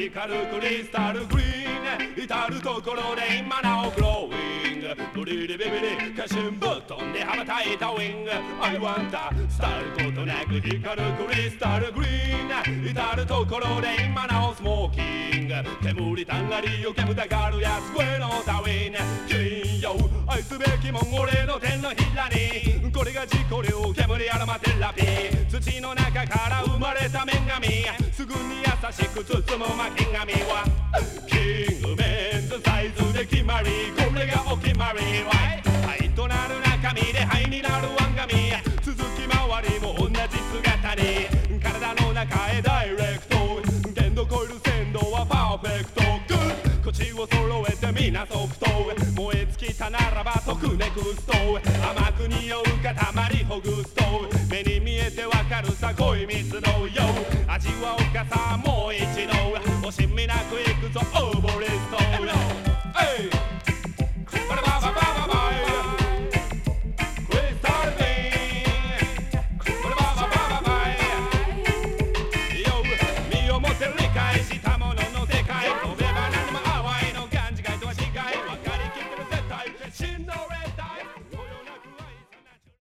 光るクリスタルグリーン至るところで今なおグローイングブリリビビリ歌春ぶっ飛んで羽ばたいたウィング I want that 伝わることなく光るクリスタルグリーン至るところで今なおスモーキング煙たがりを煙たがるやつ声のダウィン君よ愛すべきもん俺の手のひらにこれが自己流煙アロマテラピー土の中から生まれた女神すぐに優しく包む巻き髪はキングメンズサイズで決まりこれがお決まり愛となる中身で灰になるワンガミ続き回りも同じ姿に体の中へダイレクト限度超える鮮度はパーフェクトグッ口を揃えてみな即答燃え尽きたならば即ネクスト甘く匂う塊ほぐすと目に見えてわかるさ恋蜜のよ